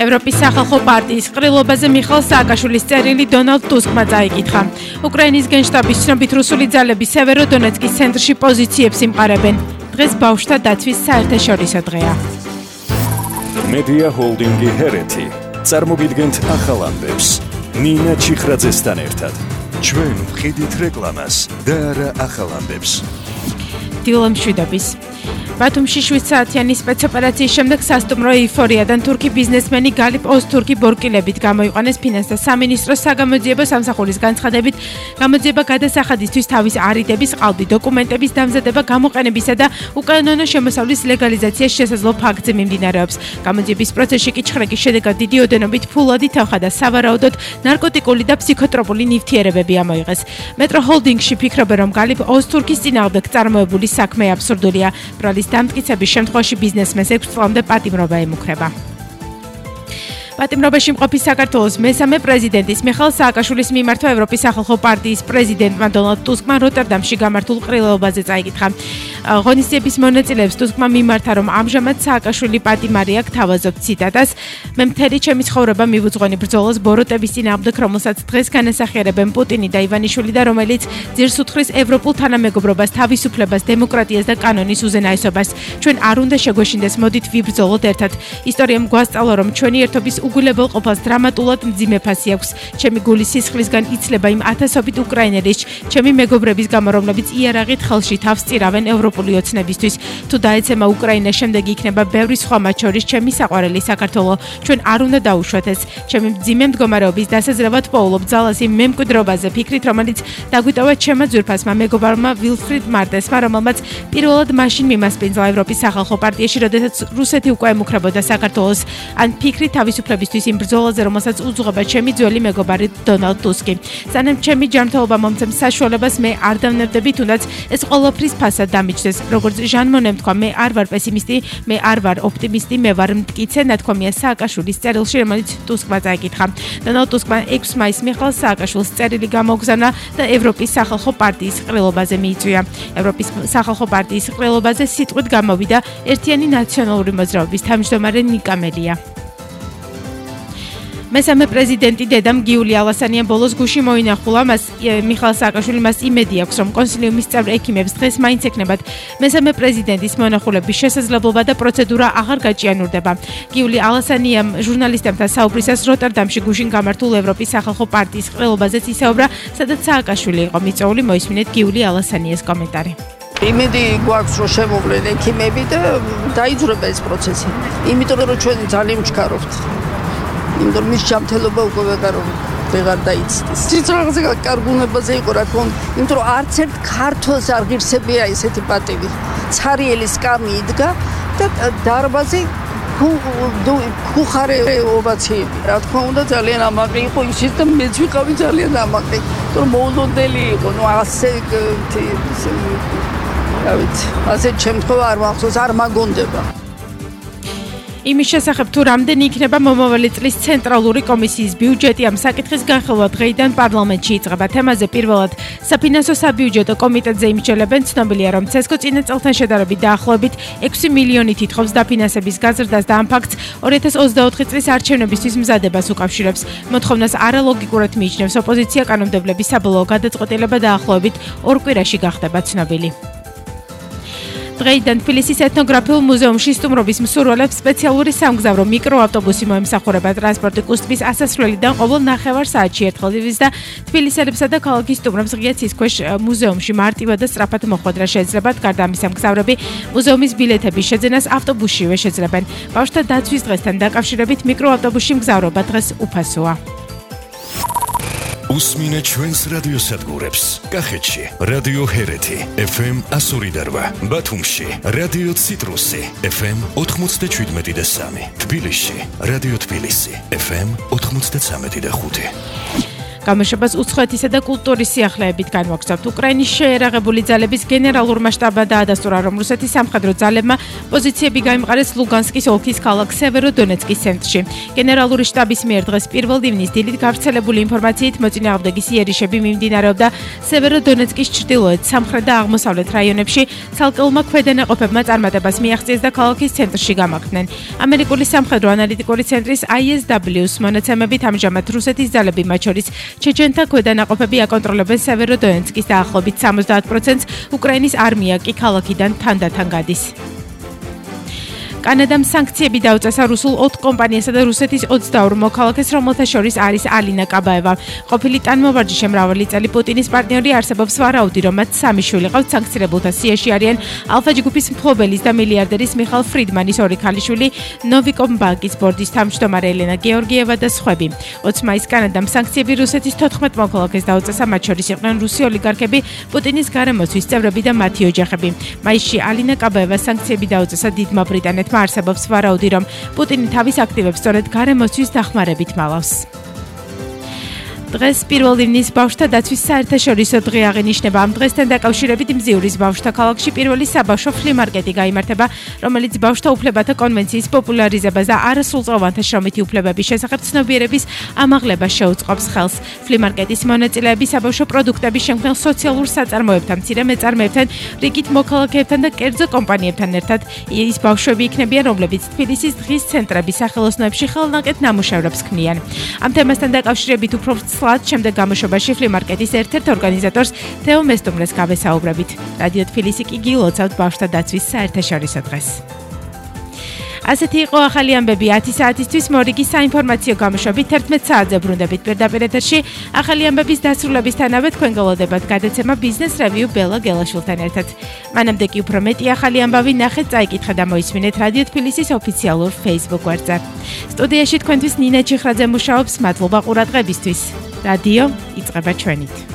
ევროპის სახალხო პარტიის ყრილობაზე მიხეილ სააკაშვილის წერილი დონალდ ტუსკმა წაიკითხა. უკრაინის გენშტაბის ცნობით რუსული ძალები სევეროდონეცკის ცენტრში პოზიციებს იმყარებენ. დღეს ბავშვთა დაცვის საერთაშორისო დღეა. მედია ჰოლდინგი ჰერეთი წარმოგიდგენთ ახალ ამბებს. ნინა ჩიხრაძესთან ერთად. ჩვენ ვყიდით რეკლამას და არა ახალ ამბებს. დილომშვიდობის. ბათუმში 7 საათიანი სპეცოპერაციის შემდეგ სასტუმრო ეიფორიადან თურქი ბიზნესმენი გალიპ ოზთურქი ბორკილებით გამოიყვანეს ფინანსთა სამინისტროს საგამოძიებო სამსახურის განცხადებით. გამოძიება გადასახადისთვის თავის არიდების ყალბი დოკუმენტების დამზადება გამოყენებისა და უკანონო შემოსავლის ლეგალიზაციის შესაძლო ფაქტზე მიმდინარეობს. გამოძიების პროცესში კი ჩხრეკის შედეგად დიდი ოდენობით ფულადი თანხა და სავარაუდოდ ნარკოტიკული და ფსიქოტროპული ნივთიერებები ამოიღეს. მეტრო ჰოლდინგში ფიქრობენ, რომ გალიპ ოზთურქის წინააღმდეგ წარმოებული საქმე აბსურდულია. დამტკიცების შემთხვევაში ბიზნესმენს 6 წლამდე პატიმრობა ემუქრება. პატიმრობაში მყოფი საქართველოს მესამე პრეზიდენტის მიხეილ სააკაშვილის მიმართვა ევროპის სახალხო პარტიის პრეზიდენტმა დონალდ ტუსკმა როტერდამში გამართულ ყრილობაზე წაიკითხა. ღონისძიების მონაწილეებს ტუსკმა მიმართა, რომ ამჟამად სააკაშვილი პატიმარი აქვს, თავაზობ ციტატას: მე მთელი ჩემი ცხოვრება მივუძღვენი ბრძოლას ბოროტების წინააღმდეგ, რომელსაც დღეს განასახიერებენ პუტინი და ივანიშვილი და რომელიც ძირს უთხრის ევროპულ თანამეგობრობას, თავისუფლებას, დემოკრატიას და კანონის უზენაესობას. ჩვენ არ უნდა შეგვეშინდეს, მოდით ვიბრძოლოთ ერთად. ისტორიამ გვასწავლა, რომ ჩვენი ერთობის უგულებელ ყოფას დრამატულად მძიმე ფასი აქვს. ჩემი გულის სისხლისგან იცლება იმ ათასობით უკრაინელის, ჩემი მეგობრების გამო, რომლებიც იარაღით ხელში თავს წირავენ ევროპული ოცნებისთვის. თუ დაეცემა უკრაინა, შემდეგ იქნება ბევრი სხვა, მათ შორის ჩემი საყვარელი საქართველო. ჩვენ არ უნდა დაუშვათ ეს. ჩემი მძიმე მდგომარეობის დასაძლევად პოულობ ძალას იმ მემკვიდრეობაზე ფიქრით, რომელიც დაგვიტოვა ჩემმა ძვირფასმა მეგობარმა ვილფრიდ მარტესმა, რომელმაც პირველად მაშინ მიმასპინძლა ევროპის სახალხო პარტიაში, როდესაც რუსეთი უკვე ემუქრებოდა საქართველოს. ან ფიქრით თავისუფლებისთვის იმ ბრძოლაზე, რომელსაც უძღვება ჩემი ძველი მეგობარი დონალდ ტუსკი. სანამ ჩემი ჯანმრთელობა მომცემს საშუალებას, მე არ დავნებდები, თუნდაც ეს ყველაფრის ფასად დამიჯდეს. როგორც ჟან მონემ თქვა, მე არ ვარ პესიმისტი, მე არ ვარ ოპტიმისტი, მე ვარ მტკიცე, ნათქვამია სააკაშვილის წერილში, რომელიც ტუსკმა წაიკითხა. დონალდ ტუსკმა 6 მაისს მიხეილ სააკაშვილს წერილი გამოგზავნა და ევროპის სახალხო პარტიის ყრილობაზე მიიწვია. ევროპის სახალხო პარტიის ყრილობაზე სიტყვით გამოვიდა ერთიანი ნაციონალური მოძრაობის თავმჯდომარე ნიკა მელია. მესამე პრეზიდენტი დედამ გიული ალასანიამ ბოლოს გუში მოინახულა. მიხეილ სააკაშვილი მას იმედი აქვს, რომ კონსილიუმის წევრ ექიმებს დღეს მაინც ექნებათ მესამე პრეზიდენტის მონახულების შესაძლებლობა და პროცედურა აღარ გაჭიანურდება. გიული ალასანიამ ჟურნალისტებთან საუბრისას როტერდამში გუშინ გამართულ ევროპის სახალხო პარტიის ყრილობაზეც ისაუბრა, სადაც სააკაშვილი იყო მიწვეული. მოისმინეთ გიული ალასანიას კომენტარი. იმედი გვაქვს, რომ შემოვლენ ექიმები და დაიძრება ეს პროცესი. იმიტომ რომ ჩვენ ძალიან ვჩქარობთ. იმიტომ მის ჯანმრთელობა უკვე ვეღარ დაიცდის. ციცრაღზე კარგუნებაზე იყო რა თქმა უნდა, იმიტომ რომ არც ერთ ქართველს არ ღირსებია ესეთი პატივი. ცარიელი სკამი იდგა და დარბაზი ხუხარე ოვაციები. რა თქმა უნდა ძალიან ამაყი იყო ისიც და მეც ვიყავი ძალიან ამაყი. იმიტომ რომ მოულოდნელი იყო, ასე შემთხვევა არ მახსოვს, არ მაგონდება. იმის შესახებ თუ რამდენი იქნება მომავალი წლის ცენტრალური კომისიის ბიუჯეტი, ამ საკითხის განხილვა დღეიდან პარლამენტში იწყება. თემაზე პირველად საფინანსო საბიუჯეტო კომიტეტზე იმსჯელებენ. ცნობილია, რომ ცესკო წინა წელთან შედარებით დაახლოებით 6 მილიონი თითხოვს დაფინანსების გაზრდას და ამ ფაქტს 2024 წლის არჩევნებისთვის მზადებას უკავშირებს. მოთხოვნას არალოგიკურად მიიჩნევს ოპოზიცია. კანონმდებლების საბოლოო გადაწყვეტილება დაახლოებით 2 კვირაში გახდება ცნობილი. დღეიდან თბილისის ეთნოგრაფიულ მუზეუმში სტუმრობის მსურველებს სპეციალური სამგზავრო მიკროავტობუსი მოემსახურება. ტრანსპორტი კუსტის ასასვლელიდან ყოველ 9 საათში ერთხელ ივლის და თბილისელებსა და ქალაქის სტუმრებს ღია ცის ქვეშ მუზეუმში მარტივად და სწრაფად მოხვედრა შეეძლებათ. გარდა ამისა, მგზავრები მუზეუმის ბილეთების შეძენას ავტობუსშივე შეძლებენ. ბავშვთა დაცვის დღესთან დაკავშირებით მიკროავტობუსში მგზავრობა დღეს უფასოა. უსმინე ჩვენს რადიოსადგურებს. კახეთში რადიო ჰერეთი FM 102, ბათუმში რადიო ციტრუსი FM 97.3, თბილისში რადიო თბილისი FM 93.5. გამოშვებას უცხოეთისა და კულტურის სიახლეებით განვაგრძობთ. უკრაინის შეერაღებული ძალების გენერალურმა შტაბმა დაადასტურა, რომ რუსეთის სამხედრო ძალებმა პოზიციები გაიმყარეს ლუგანსკის ოლქის ქალაქ სევეროდონეცკის ცენტრში. გენერალური შტაბის მიერ დღეს 1 ივნის დილით გავრცელებული ინფორმაციით მოწინააღმდეგის იერიშები მიმდინარეობდა სევეროდონეცკის ჩრდილოეთ, სამხრეთ და აღმოსავლეთ რაიონებში. ცალკეულმა ქვედანაყოფებმა წარმატებას მიაღწიეს და ქალაქის ცენტრში გამაგრდნენ. ამერიკული სამხედრო ანალიტიკური ცენტრის ISW-ს მონაცემებით ამჟამად რუსეთის ძალები, მათ შორის ჩეჩენთა ქვედანაყოფები აკონტროლებენ სევეროდონეცკის დაახლოებით 70%-ს, უკრაინის არმია კი ქალაქიდან თანდათან გადის. კანადამ სანქციები დაუწესა რუსულ 4 კომპანიასა და რუსეთის 22 მოქალაქეს, რომელთა შორის არის ალინა კაბაევა. ყოფილი ტანმოვარჯიშე მრავალი წელი პუტინის პარტნიორი, არსებობს ვარაუდი, რომ მათ 3 შვილი ყავთ. სანქცირებულთა სიაში არიან ალფა ჯგუფის მფლობელის და მილიარდერის მიხაილ ფრიდმანის 2 ქალიშვილი, ნოვიკომ ბანკის ბორდის თავმჯდომარე ელენა გეორგიევა და სხვები. 20 მაისს კანადამ სანქციები რუსეთის 14 მოქალაქეს დაუწესა, მათ შორის იყვნენ რუსი ოლიგარქები, პუტინის გარემოცვის წევრები და მათი ოჯახები. მაისში ალინა კაბაევა სანქციები დაუწესა დიდმა ბრიტანეთმა. არსებობს ვარაუდი, რომ პუტინი თავის აქტივებს სწორედ გარემოცვის დახმარებით მალავს. დღეს 1 ივნის ბავშვთა დაცვის საერთაშორისო დღე აღინიშნება. ამ დღესთან დაკავშირებით მზიურის ბავშვთა ქალაქში პირველი საბავშვო ფლიმარკეტი გაიმართება, რომელიც ბავშვთა უფლებათა კონვენციის პოპულარიზებას და არასრულწლოვანთა შრომითი უფლებების შესახებ ცნობიერების ამაღლებას შეუწყობს ხელს. ფლიმარკეტის მონაწილეები საბავშვო პროდუქტების შემქმნელ სოციალურ საწარმოებთან, მცირე მეწარმეებთან, რიგით მოქალაქეებთან და კერძო კომპანიებთან ერთად ის ბავშვები იქნებიან, რომლებიც თბილისის დღის ცენტრების სახელოსნოებში ხელნაკეთ ნამუშევრებს ქმნიან. ამ თემასთან დაკავშირებით უფრო შემდეგ გამოშვებაში ფლიმარკეტის ერთ-ერთ ორგანიზატორს თეო მესტუმრეს გავესაუბრებით. რადიო თბილისი კი გილოცავთ ბავშვთა დაცვის საერთაშორისო დღეს. ასეთი იყო ახალი ამბები 10 საათისთვის. მორიგი საინფორმაციო გამოშვებით 11 საათზე ბრუნდებით პირდაპირ ეთერში. ახალი ამბების დასრულებისთანავე თქვენ გელოდებათ გადაცემა ბიზნეს რევიუ ბელა გელაშვილთან ერთად. მანამდე კი უფრო მეტი ახალი ამბავი ნახეთ, წაიკითხეთ და მოისმინეთ რადიო თბილისის ოფიციალურ Facebook გვერდზე. სტუდიაში თქვენთვის ნინა ჩიხრაძე მუშაობს. მადლობა ყურადღებისთვის. რადიო იწყება ჩვენით.